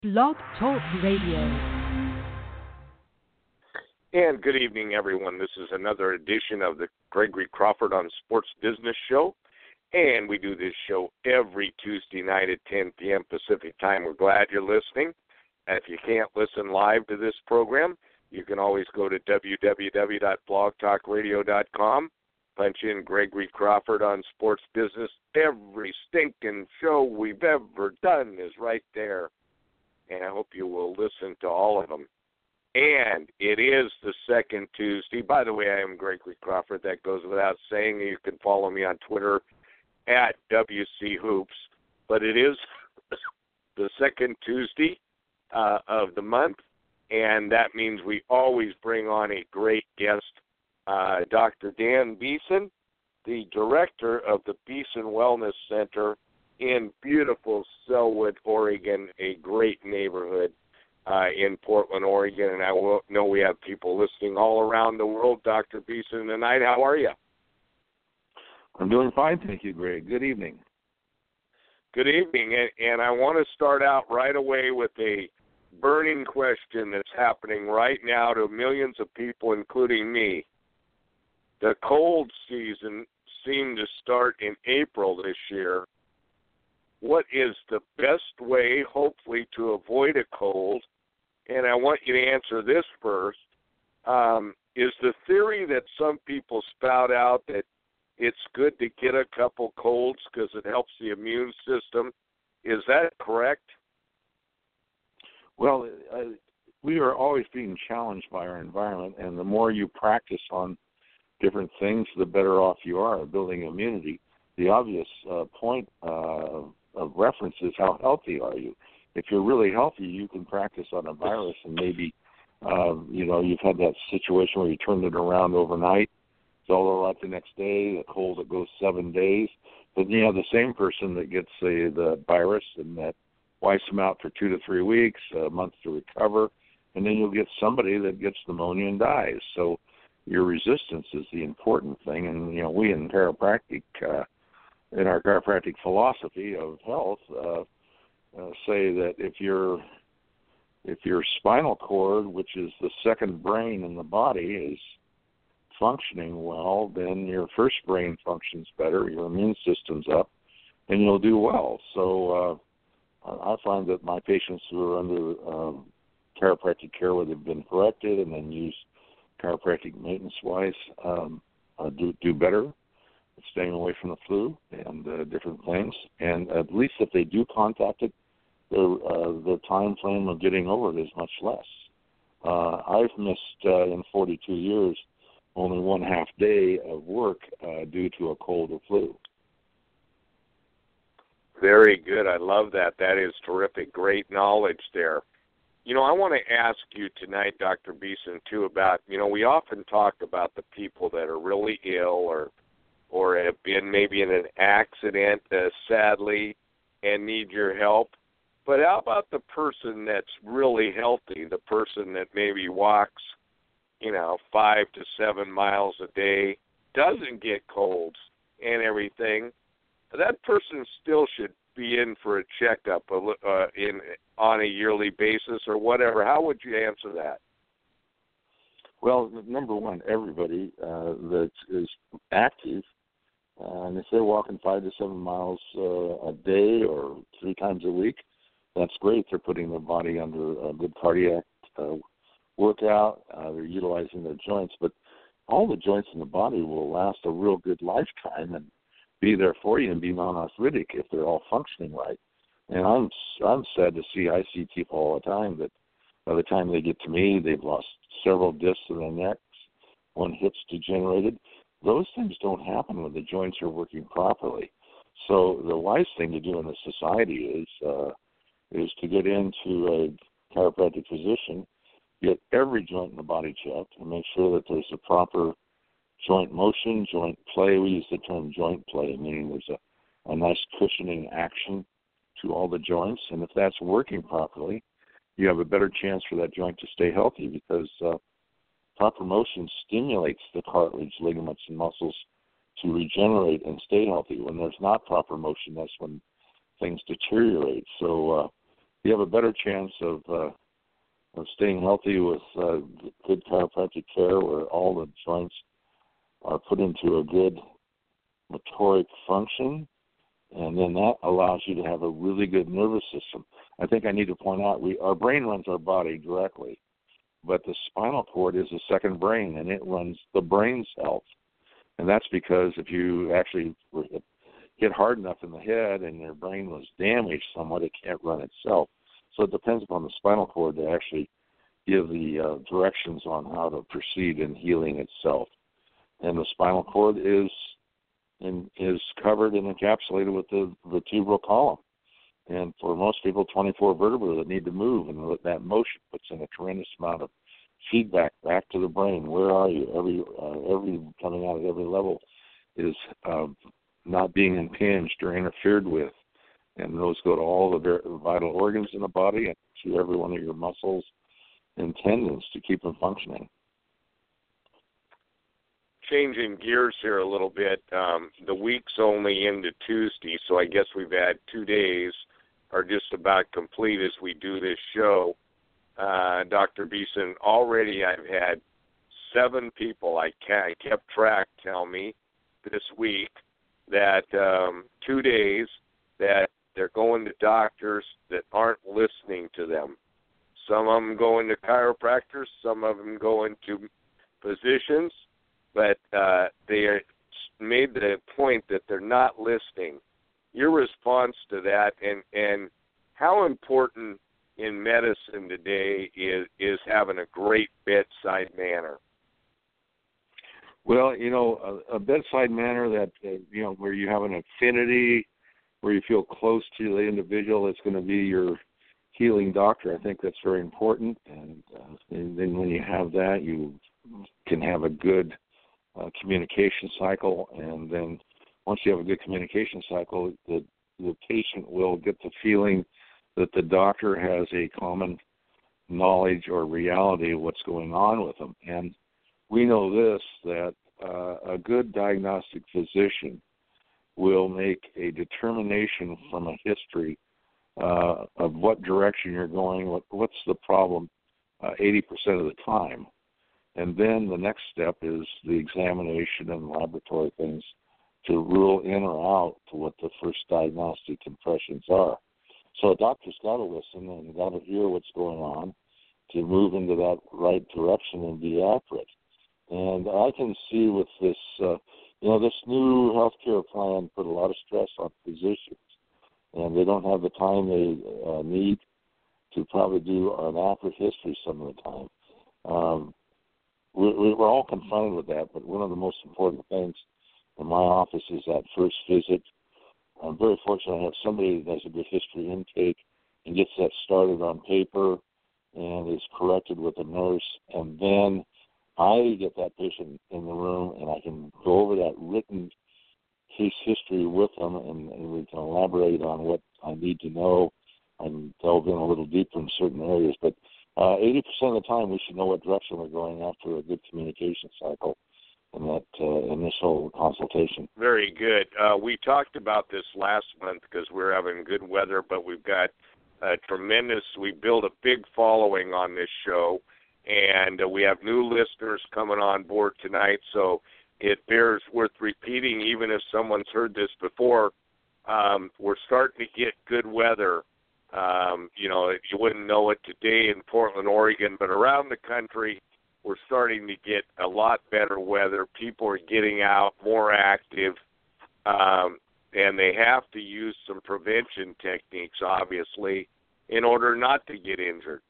Blog Talk Radio. And good evening, everyone. This is another edition of the Gregory Crawford on Sports Business Show. And we do this show every Tuesday night at 10 p.m. Pacific time. We're glad you're listening. And if you can't listen live to this program, you can always go to www.blogtalkradio.com. Punch in Gregory Crawford on Sports Business. Every stinking show we've ever done is right there. And I hope you will listen to all of them. And it is the second Tuesday. By the way, I am Gregory Crawford. That goes without saying. You can follow me on Twitter at WC Hoops. But it is the second Tuesday of the month, and that means we always bring on a great guest, Dr. Dan Beeson, the director of the Beeson Wellness Center in beautiful Selwood, Oregon, a great neighborhood in Portland, Oregon. And I know we have people listening all around the world. Dr. Beeson tonight, how are you? I'm doing fine, thank you, Greg. Good evening. Good evening, and I want to start out right away with a burning question that's happening right now to millions of people, including me. The cold season seemed to start in April this year. What is the best way, hopefully, to avoid a cold? And I want you to answer this first. Is the theory that some people spout out that it's good to get a couple colds because it helps the immune system, is that correct? Well, we are always being challenged by our environment, and the more you practice on different things, the better off you are at building immunity. The obvious point of reference is how healthy are you. If you're really healthy, you can practice on a virus, and maybe you've had that situation where you turned it around overnight. It's all right the next day, a cold that goes 7 days. But you have the same person that gets the virus and that wipes them out for 2 to 3 weeks, a month to recover, and then you'll get somebody that gets pneumonia and dies. So your resistance is the important thing. And, we in chiropractic, in our chiropractic philosophy of health, say that if your spinal cord, which is the second brain in the body, is functioning well, then your first brain functions better, your immune system's up, and you'll do well. So I find that my patients who are under chiropractic care where they've been corrected and then use chiropractic maintenance-wise do better, staying away from the flu and different things. And at least if they do contact it, the time frame of getting over it is much less. I've missed, in 42 years, only 1/2 day of work due to a cold or flu. Very good. I love that. That is terrific. Great knowledge there. I want to ask you tonight, Dr. Beeson, too, about, we often talk about the people that are really ill or have been maybe in an accident, sadly, and need your help. But how about the person that's really healthy, the person that maybe walks, 5 to 7 miles a day, doesn't get colds and everything? That person still should be in for a checkup on a yearly basis or whatever. How would you answer that? Well, number one, everybody that is active, and if they're walking 5 to 7 miles a day or 3 times a week, that's great. They're putting their body under a good cardiac workout. They're utilizing their joints, but all the joints in the body will last a real good lifetime and be there for you and be non-arthritic if they're all functioning right. And I'm sad to see, I see people all the time that by the time they get to me, they've lost several discs in their necks, one hip's degenerated. Those things don't happen when the joints are working properly. So the wise thing to do in the society is to get into a chiropractic physician, get every joint in the body checked, and make sure that there's a proper joint motion, joint play. We use the term joint play, meaning there's a nice cushioning action to all the joints. And if that's working properly, you have a better chance for that joint to stay healthy because proper motion stimulates the cartilage, ligaments, and muscles to regenerate and stay healthy. When there's not proper motion, that's when things deteriorate. So you have a better chance of staying healthy with good chiropractic care, where all the joints are put into a good motoric function, and then that allows you to have a really good nervous system. I think I need to point out, our brain runs our body directly, but the spinal cord is a second brain, and it runs the brain's health. And that's because if you actually hit hard enough in the head and your brain was damaged somewhat, it can't run itself. So it depends upon the spinal cord to actually give the directions on how to proceed in healing itself. And the spinal cord is covered and encapsulated with the vertebral column. And for most people, 24 vertebrae that need to move, and that motion puts in a tremendous amount of feedback back to the brain. Where are you? Every coming out at every level is not being impinged or interfered with, and those go to all the vital organs in the body and to every one of your muscles and tendons to keep them functioning. Changing gears here a little bit, the week's only into Tuesday, so I guess we've had 2 days are just about complete as we do this show. Dr. Beeson, already I've had 7 people I kept track tell me this week that 2 days that they're going to doctors that aren't listening to them. Some of them going to chiropractors, some of them going to physicians, but they made the point that they're not listening. Your response to that, and how important in medicine today is having a great bedside manner? Well, a bedside manner that, where you have an affinity, where you feel close to the individual that's going to be your healing doctor, I think that's very important. And then when you have that, you can have a good communication cycle. And then once you have a good communication cycle, the patient will get the feeling that the doctor has a common knowledge or reality of what's going on with them. And we know this, that a good diagnostic physician will make a determination from a history of what direction you're going, what's the problem 80% of the time. And then the next step is the examination and laboratory things to rule in or out to what the first diagnostic impressions are. So a doctor's got to listen and got to hear what's going on to move into that right direction and be accurate. And I can see with this, this new healthcare plan put a lot of stress on physicians, and they don't have the time they need to probably do an accurate history some of the time. We're all confronted with that, but one of the most important things in my office is that first visit. I'm very fortunate I have somebody that has a good history intake and gets that started on paper and is corrected with a nurse, and then I get that patient in the room and I can go over that written case history with them, and we can elaborate on what I need to know and delve in a little deeper in certain areas. But 80% of the time we should know what direction we're going after a good communication cycle in that initial consultation. Very good. We talked about this last month because we're having good weather, but we've got we built a big following on this show, and we have new listeners coming on board tonight, so it bears worth repeating, even if someone's heard this before. We're starting to get good weather. You wouldn't know it today in Portland, Oregon, but around the country, we're starting to get a lot better weather. People are getting out, more active, and they have to use some prevention techniques, obviously, in order not to get injured.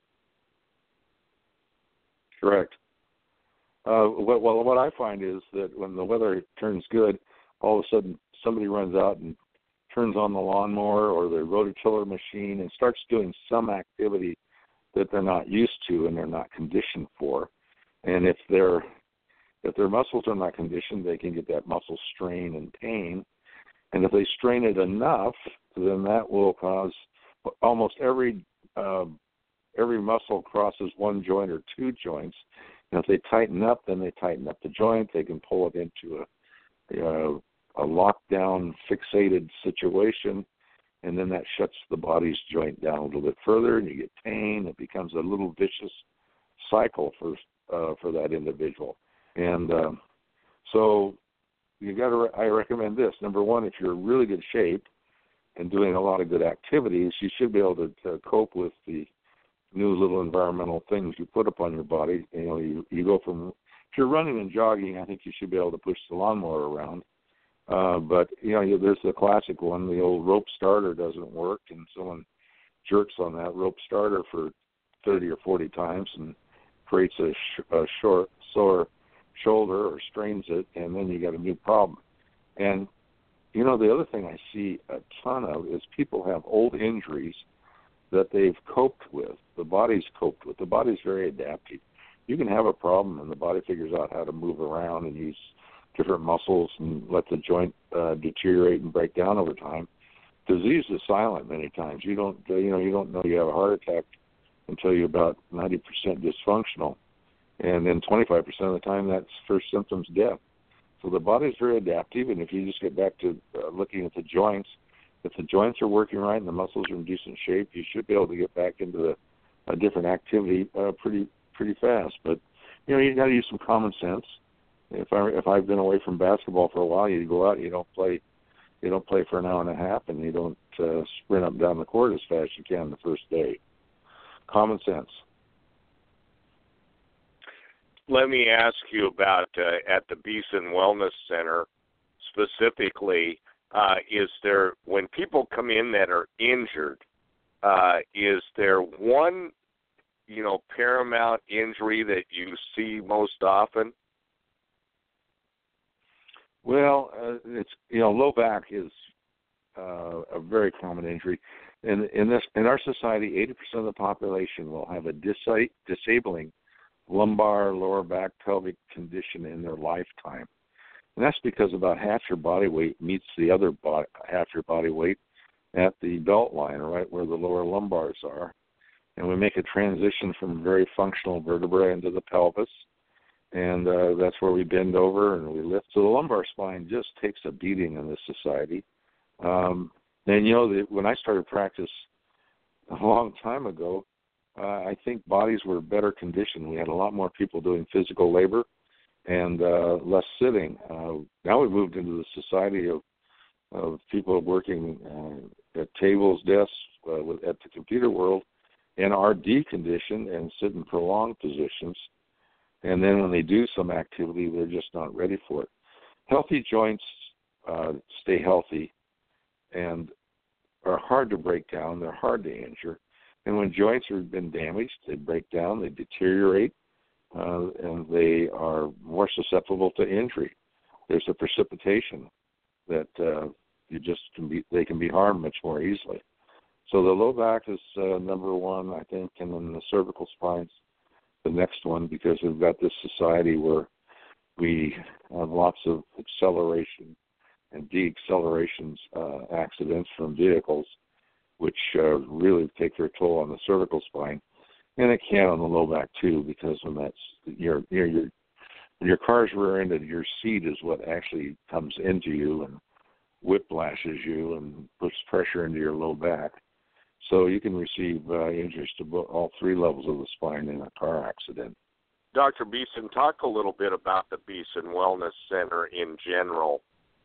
Correct. What I find is that when the weather turns good, all of a sudden somebody runs out and turns on the lawnmower or the rototiller machine and starts doing some activity that they're not used to and they're not conditioned for. And if their muscles are not conditioned, they can get that muscle strain and pain. And if they strain it enough, then that will cause almost every muscle crosses one joint or two joints. And if they tighten up, then they tighten up the joint. They can pull it into a lockdown, fixated situation, and then that shuts the body's joint down a little bit further, and you get pain. It becomes a little vicious cycle for that individual. And so I recommend this. Number one, if you're in really good shape and doing a lot of good activities, you should be able to cope with the new little environmental things you put upon your body. You go from, if you're running and jogging, I think you should be able to push the lawnmower around. But there's the classic one, the old rope starter doesn't work, and someone jerks on that rope starter for 30 or 40 times and creates a sore shoulder or strains it, and then you got a new problem. And the other thing I see a ton of is people have old injuries that they've coped with. The body's coped with. The body's very adaptive. You can have a problem, and the body figures out how to move around and use different muscles and let the joint deteriorate and break down over time. Disease is silent many times. You don't know you have a heart attack until you're about 90% dysfunctional, and then 25% of the time that's first symptoms death. So the body's very adaptive, and if you just get back to looking at the joints, if the joints are working right and the muscles are in decent shape, you should be able to get back into a different activity pretty fast. But you got to use some common sense. If I've been away from basketball for a while, you go out, you don't play for an hour and a half, and you don't sprint up and down the court as fast as you can the first day. Common sense. Let me ask you about at the Beeson Wellness Center specifically. Is there, when people come in that are injured, is there one paramount injury that you see most often? Well, it's low back is a very common injury, and in our society, 80% of the population will have a disabling lumbar, lower back, pelvic condition in their lifetime, and that's because about half your body weight meets the other half your body weight at the belt line, right where the lower lumbars are, and we make a transition from very functional vertebrae into the pelvis. And that's where we bend over and we lift. So the lumbar spine just takes a beating in this society. And when I started practice a long time ago, I think bodies were better conditioned. We had a lot more people doing physical labor and less sitting. Now we've moved into the society of people working at tables, desks, at the computer world, and are deconditioned and sit in prolonged positions. And then when they do some activity, they're just not ready for it. Healthy joints stay healthy and are hard to break down. They're hard to injure. And when joints have been damaged, they break down, they deteriorate, and they are more susceptible to injury. There's a precipitation that they can be harmed much more easily. So the low back is number one, I think, and then the cervical spine's the next one, because we've got this society where we have lots of acceleration and deaccelerations accidents from vehicles, which really take their toll on the cervical spine, and it can on the low back too, because when your car's rear-ended, your seat is what actually comes into you and whiplashes you and puts pressure into your low back. So you can receive injuries to all three levels of the spine in a car accident. Dr. Beeson, talk a little bit about the Beeson Wellness Center in general.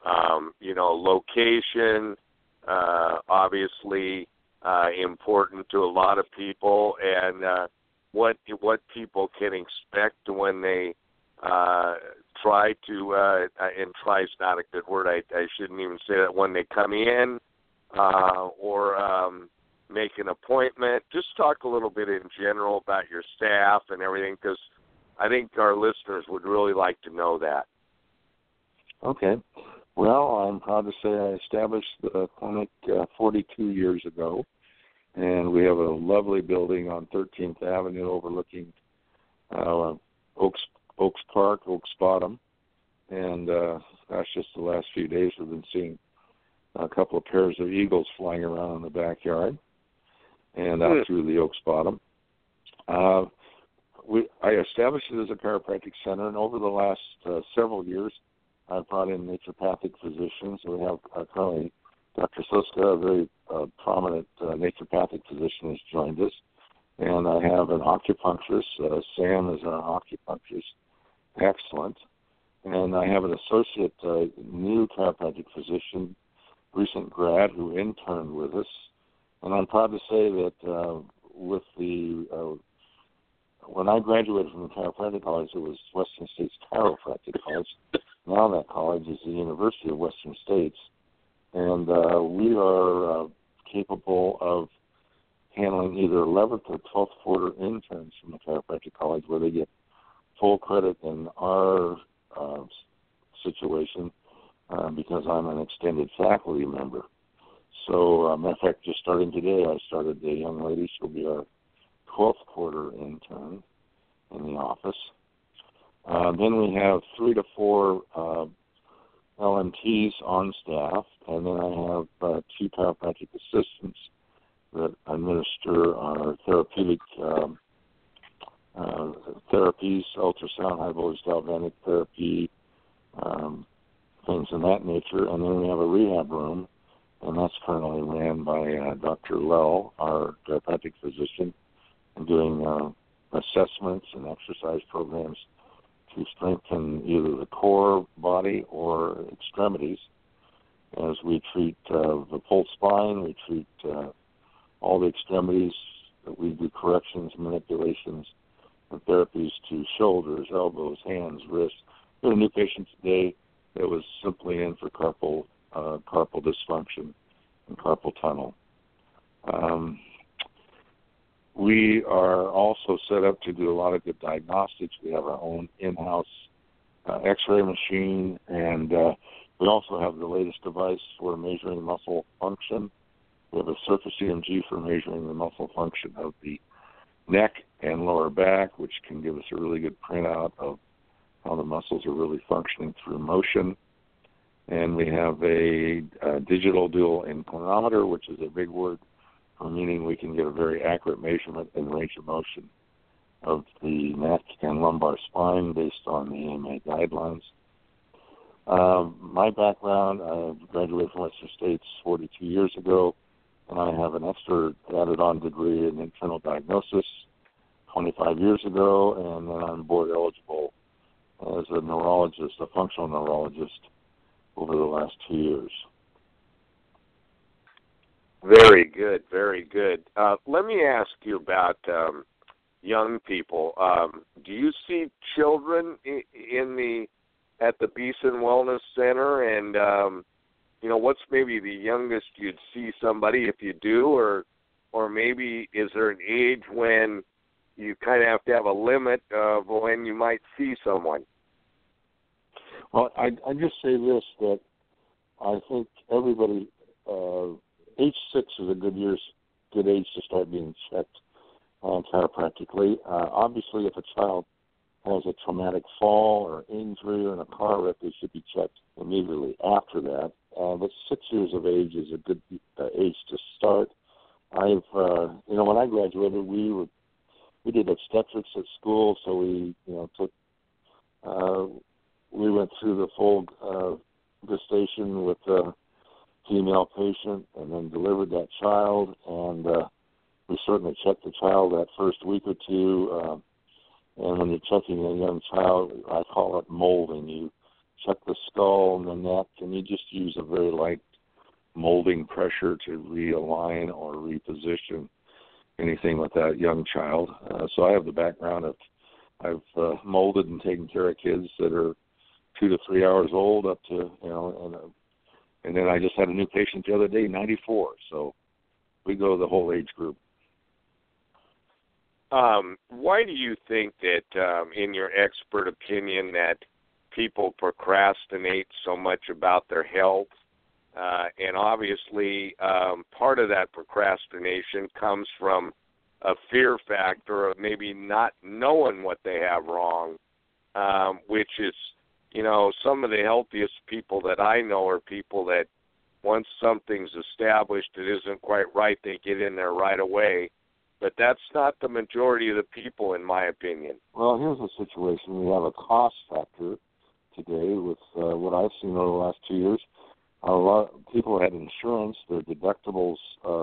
Location, obviously important to a lot of people, and what people can expect when they try to, and try is not a good word, I shouldn't even say that, when they come in or make an appointment. Just talk a little bit in general about your staff and everything, because I think our listeners would really like to know that. Okay. Well, I'm proud to say I established the clinic 42 years ago, and we have a lovely building on 13th Avenue overlooking Oaks Park, Oaks Bottom, and that's just the last few days we've been seeing a couple of pairs of eagles flying around in the backyard and out through the Oaks Bottom. I established it as a chiropractic center, and over the last several years, I've brought in naturopathic physicians. We have currently Dr. Soska, a very prominent naturopathic physician, has joined us. And I have an acupuncturist. Sam is an acupuncturist. Excellent. And I have an associate new chiropractic physician, recent grad, who interned with us. And I'm proud to say that with the when I graduated from the chiropractic college, it was Western States Chiropractic College. Now that college is the University of Western States. And we are capable of handling either 11th or 12th quarter interns from the chiropractic college, where they get full credit in our situation because I'm an extended faculty member. So, matter of fact, just starting today, I started a young lady. She'll be our 12th quarter intern in the office. Then we have 3 to 4 LMTs on staff, and then I have 2 chiropractic assistants that administer our therapeutic therapies, ultrasound, high voltage galvanic therapy, things of that nature. And then we have a rehab room, and that's currently ran by Dr. Lell, our chiropractic physician, and doing assessments and exercise programs to strengthen either the core, body, or extremities. As we treat the full spine, we treat all the extremities. We do corrections, manipulations, and therapies to shoulders, elbows, hands, wrists. We had a new patient today that was simply in for carpal dysfunction and carpal tunnel. We are also set up to do a lot of good diagnostics. We have our own in-house X-ray machine, and we also have the latest device for measuring muscle function. We have a surface EMG for measuring the muscle function of the neck and lower back, which can give us a really good printout of how the muscles are really functioning through motion. And we have a digital dual inclinometer, which is a big word, meaning we can get a very accurate measurement and range of motion of the neck and lumbar spine based on the AMA guidelines. My background, I graduated from Western States 42 years ago, and I have an extra added-on degree in internal diagnosis 25 years ago, and then I'm board eligible as a neurologist, a functional neurologist, over the last 2 years. Very good, very good. Let me ask you about young people. Do you see children at the Beeson Wellness Center, and what's maybe the youngest you'd see somebody, if you do, or maybe is there an age when you kind of have to have a limit of when you might see someone? Well, I just say this, that I think everybody, age 6 is a good age to start being checked chiropractically. Obviously, if a child has a traumatic fall or injury or in a car wreck, they should be checked immediately after that. But 6 years of age is a good age to start. When I graduated, we did obstetrics at school, so we went through the full gestation with a female patient and then delivered that child, and we certainly checked the child that first week or two. And when you're checking a young child, I call it molding. You check the skull and the neck, and you just use a very light molding pressure to realign or reposition anything with that young child. So I have the background of I've molded and taken care of kids that are 2 to 3 hours old up to, and then I just had a new patient the other day, 94. So we go the whole age group. Why do you think that, in your expert opinion, that people procrastinate so much about their health? And obviously, part of that procrastination comes from a fear factor of maybe not knowing what they have wrong, which is, some of the healthiest people that I know are people that once something's established it isn't quite right, they get in there right away. But that's not the majority of the people, in my opinion. Well, here's the situation. We have a cost factor today with what I've seen over the last 2 years. A lot of people had insurance. Their deductibles,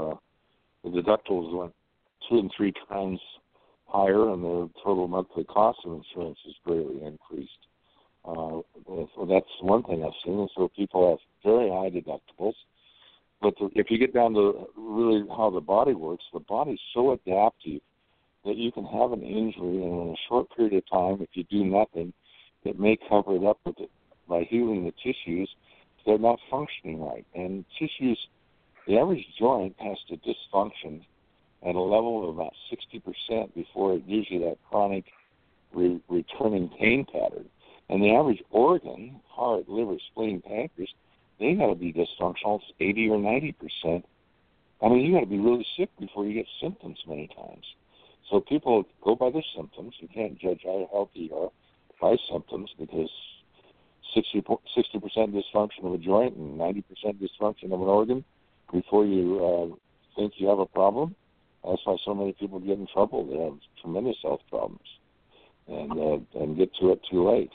went 2 and 3 times higher, and their total monthly cost of insurance is greatly increased. So that's one thing I've seen. And so people have very high deductibles. But if you get down to really how the body works, the body's so adaptive that you can have an injury, and in a short period of time, if you do nothing, it may cover it up by healing the tissues. They're not functioning right. And tissues, the average joint has to dysfunction at a level of about 60% before it gives you that chronic returning pain pattern. And the average organ, heart, liver, spleen, pancreas, they got to be dysfunctional 80 or 90%. I mean, you got to be really sick before you get symptoms many times. So people go by their symptoms. You can't judge how healthy you are by symptoms, because 60% dysfunction of a joint and 90% dysfunction of an organ before you think you have a problem. That's why so many people get in trouble. They have tremendous health problems and get to it too late.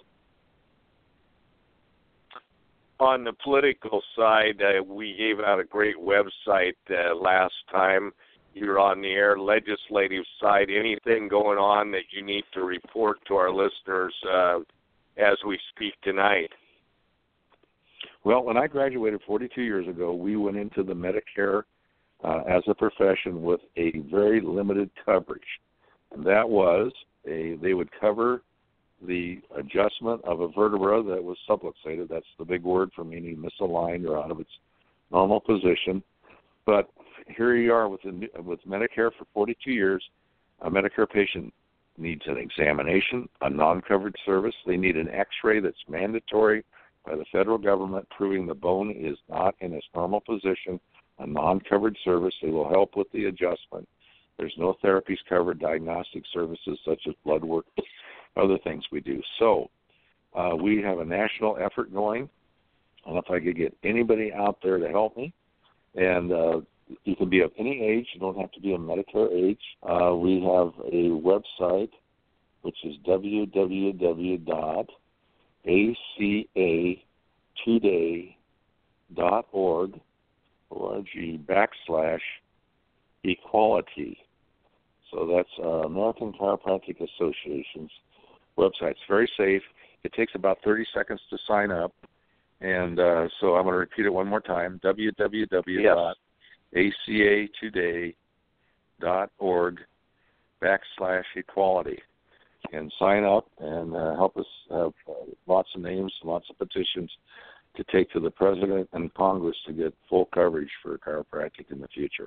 On the political side, we gave out a great website last time you were on the air. Legislative side, anything going on that you need to report to our listeners as we speak tonight? Well, when I graduated 42 years ago, we went into the Medicare as a profession with a very limited coverage. And that was they would cover the adjustment of a vertebra that was subluxated. That's the big word for meaning misaligned or out of its normal position. But here you are with Medicare for 42 years. A Medicare patient needs an examination, a non-covered service. They need an X-ray that's mandatory by the federal government, proving the bone is not in its normal position, a non-covered service. They will help with the adjustment. There's no therapies covered, diagnostic services such as blood work, other things we do. So we have a national effort going, and if I could get anybody out there to help me, and you can be of any age, you don't have to be a Medicare age. We have a website, which is www.acatoday.org/equality. So that's American Chiropractic Association's website. It's very safe. It takes about 30 seconds to sign up. And so I'm going to repeat it one more time, www.acatoday.org/equality. And sign up and help us have lots of names, lots of petitions to take to the President and Congress to get full coverage for chiropractic in the future.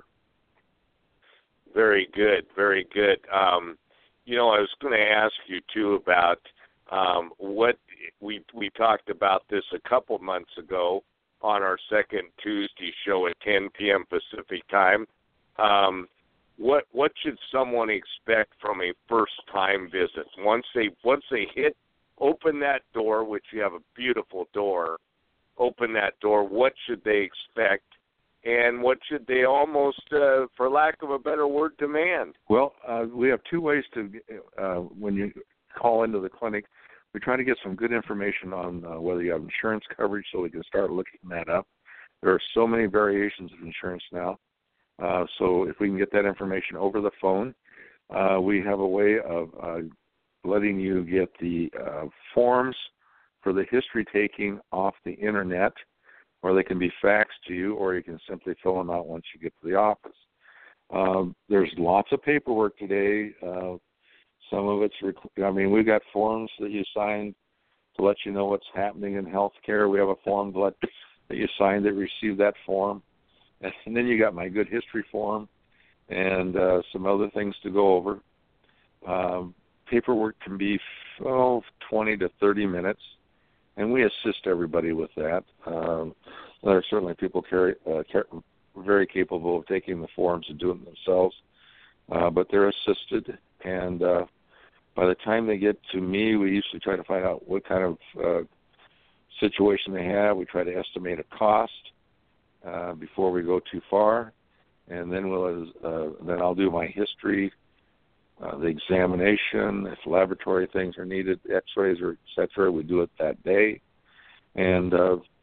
Very good, very good. I was going to ask you, too, about what we talked about this a couple months ago on our second Tuesday show at 10 p.m. Pacific time. What should someone expect from a first-time visit? Once they open that door, which you have a beautiful door, open that door, what should they expect? And what should they almost, for lack of a better word, demand? Well, we have two ways to, when you call into the clinic, we try to get some good information on whether you have insurance coverage so we can start looking that up. There are so many variations of insurance now. So if we can get that information over the phone, we have a way of letting you get the forms for the history taking off the Internet, or they can be faxed to you, or you can simply fill them out once you get to the office. There's lots of paperwork today. Some of it's, we've got forms that you sign to let you know what's happening in healthcare. We have a form that you sign that receive that form. And then you got my good history form and some other things to go over. Paperwork can be 20 to 30 minutes, and we assist everybody with that. There are certainly people very capable of taking the forms and doing it themselves, but they're assisted. And by the time they get to me, we usually try to find out what kind of situation they have. We try to estimate a cost before we go too far, and then then I'll do my history, the examination. If laboratory things are needed, X-rays or et cetera, we do it that day. And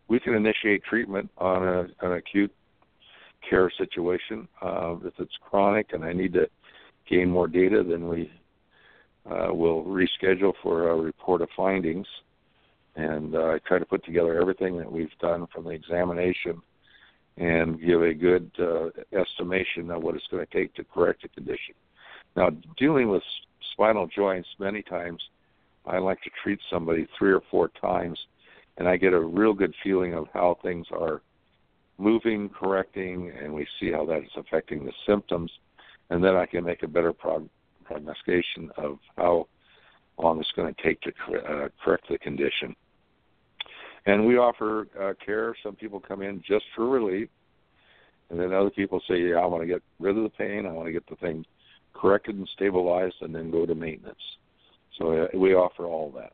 we can initiate treatment on an acute care situation. If it's chronic and I need to gain more data, then we will reschedule for a report of findings. And I try to put together everything that we've done from the examination and give a good estimation of what it's going to take to correct the condition. Now, dealing with spinal joints, many times I like to treat somebody 3 or 4 times, and I get a real good feeling of how things are moving, correcting, and we see how that is affecting the symptoms, and then I can make a better prognostication of how long it's going to take to correct the condition. And we offer care. Some people come in just for relief, and then other people say, yeah, I want to get rid of the pain, I want to get the thing corrected and stabilized, and then go to maintenance. So we offer all that.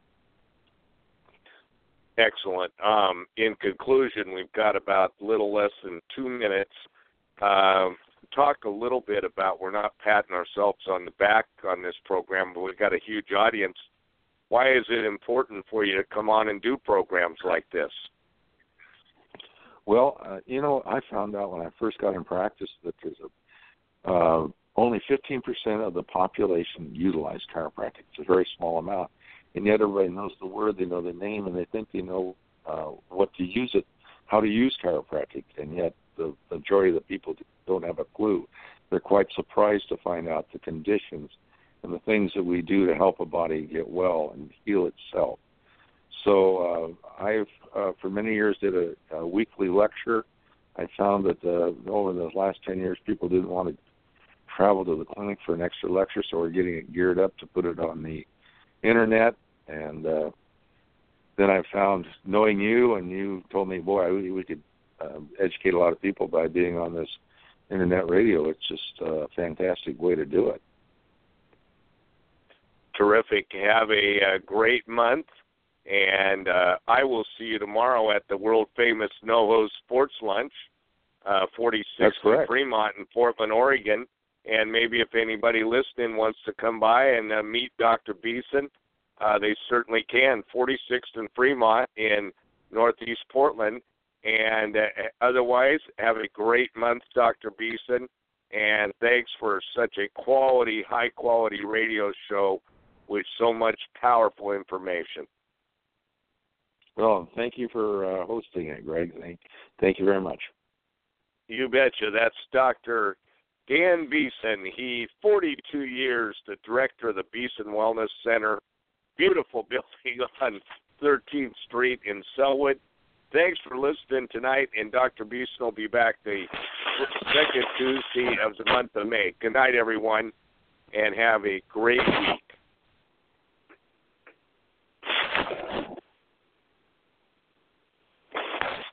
Excellent. In conclusion, we've got about a little less than 2 minutes. Talk a little bit about, we're not patting ourselves on the back on this program, but we've got a huge audience. Why is it important for you to come on and do programs like this? Well, I found out when I first got in practice that there's only 15% of the population utilize chiropractic. It's a very small amount. And yet everybody knows the word, they know the name, and they think they know what to use it, how to use chiropractic. And yet the majority of the people don't have a clue. They're quite surprised to find out the conditions and the things that we do to help a body get well and heal itself. So I've, for many years, did a weekly lecture. I found that over the last 10 years, people didn't want to travel to the clinic for an extra lecture, so we're getting it geared up to put it on the internet. And then I found, knowing you, and you told me, boy, we could educate a lot of people by being on this internet radio. It's just a fantastic way to do it. Terrific. Have a great month, and I will see you tomorrow at the world-famous NoHo Sports Lunch, 46th in Fremont in Portland, Oregon. And maybe if anybody listening wants to come by and meet Dr. Beeson, they certainly can. 46th in Fremont in Northeast Portland. And otherwise, have a great month, Dr. Beeson. And thanks for such a quality, high-quality radio show with so much powerful information. Well, thank you for hosting it, Greg. Thank you very much. You betcha. That's Dr. Dan Beeson. He's 42 years the director of the Beeson Wellness Center. Beautiful building on 13th Street in Sellwood. Thanks for listening tonight, and Dr. Beeson will be back the second Tuesday of the month of May. Good night, everyone, and have a great week.